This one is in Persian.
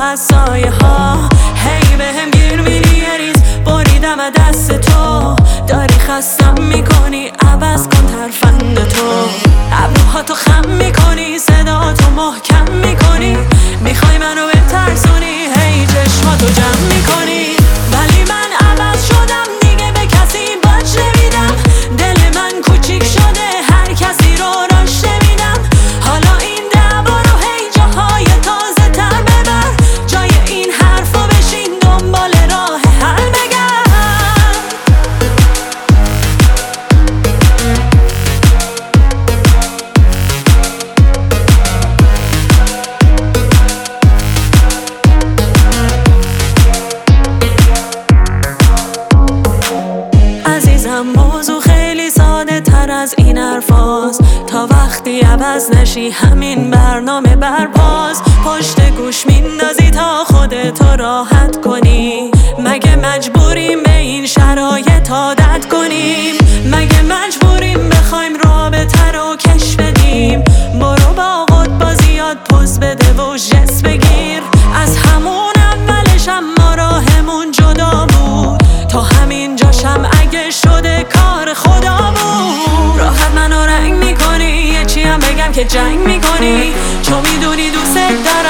از سایه ها. هی بهم گیر میری یه ریز بریدم از دست تو، داری خستم میکنی عوض کن ترفند تو. ابروهاتو خم میکنی صداتو محکم میکنی، میخوای منو بترسونی هی چشماتو جمع میکنی. ولی من عوض شدم دیگه به کسی باج نمیدم، دل من کوچیک شده هر کسی رو راش نمیدم. حالا این دعوا رو هی جاهای تازه تر ببر، جای این حرفا بشین دنبال راه حل بگرد. عزیزم موضوع خیلی ساده تر از این حرفاست، تا وقتی عوض نشی همین برنامه برپاس. پشت گوش میندازی تا خودتو راحت کنی، مگه مجبوریم به این شرایط عادت کنیم؟ مگه مجبوریم بخوایم رابطه رو کش بدیم؟ برو با قطبا زیاد پوز بده و جس بگیر، از همون اولش اما راهمون جدا بود، تا همین جاشم اگه شده کار خدا بود. راحت منو رنگ میکنی، یه چی هم بگم که جنگ میکنی، چون میدونی دوست دارم